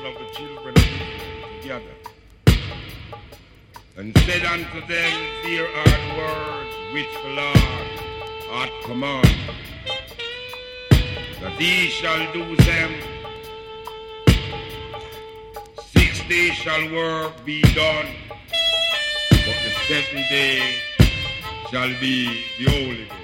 of the children of Israel together, and said unto them, here are the words which the Lord hath commanded, that he shall do them. 6 days shall work be done, but the 7th day shall be the holy day.